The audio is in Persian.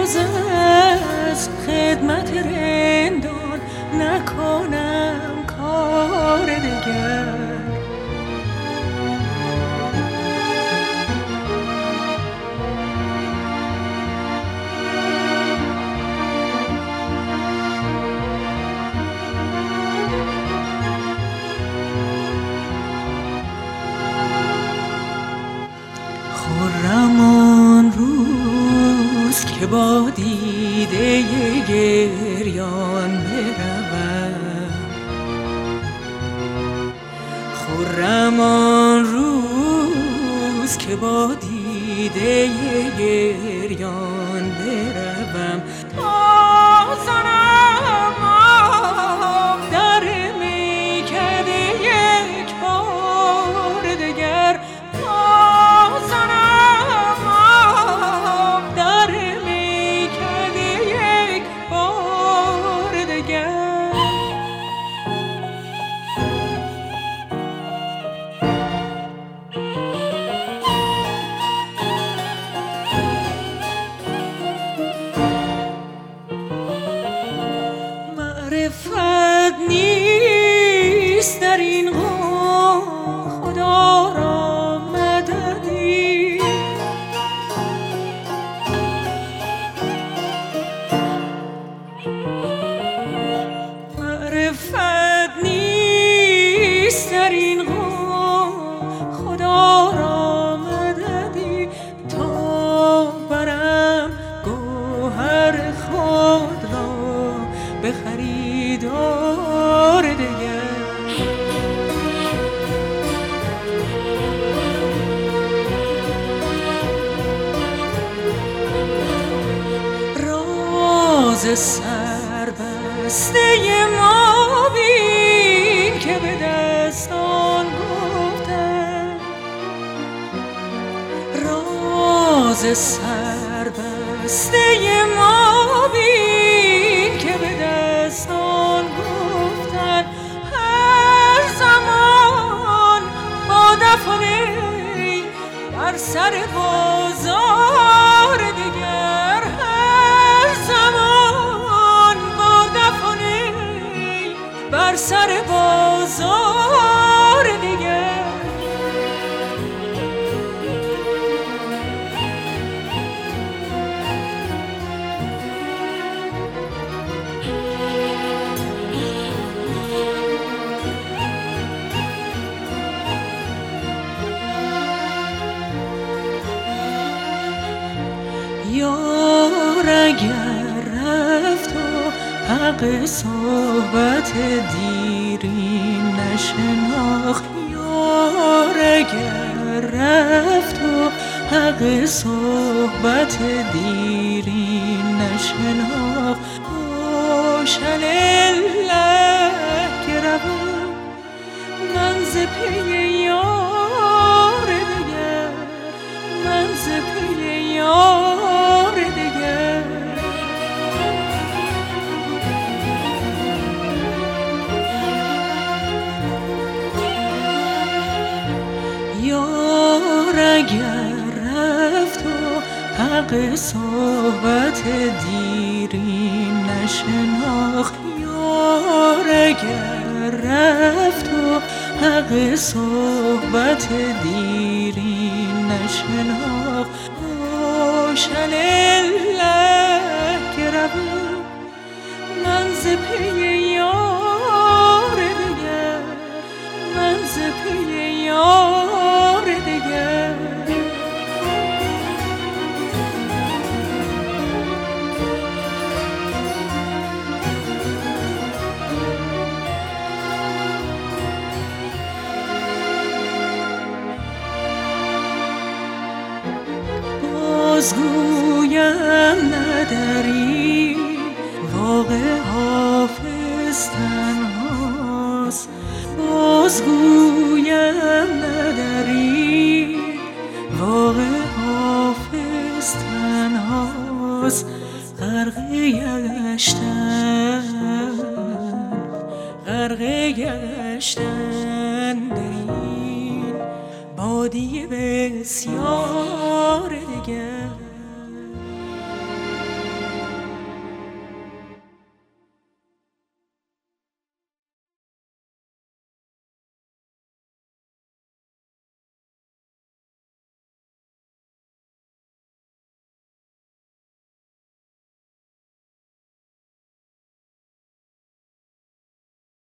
باز از خدمت رندان نکنم کار دگر. خرم آن روز که با دیده گریان بروم، خرم آن روز که با دیده گریان بروم. تا زنم آب در میکده یک بار دگر، معرفت نیست در این قوم خدا را مددی، معرفت نیست در این قوم خدا را مددی. تا برم گوهر خود را به خریدار دگر، راز سربسته ما بین که به دستان گفتم، راز سربسته ما بین که به دستان گفتن. هر زمان با دف و نی بر سر بازار دگر، هر زمان با دف و نی بر سر بازار دگر. یار اگر رفت و حق صحبت دیری نشناخت، یار اگر رفت و حق صحبت دیری نشناخت. روشن الله که روم من ز پی یار دگر، من ز پی یار دگر. یار اگر رفت و حق صحبت دیری نشناخت، یار اگر رفت و حق صحبت دیری نشناخت. روشن الله که روم من ز پی یار دگر، من ز پی یار دگر. بازگویم نداری واقع حافظ تنهاست، بازگویم نداری واقع حافظ تنهاست. غرقه گشتم، غرقه گشتم.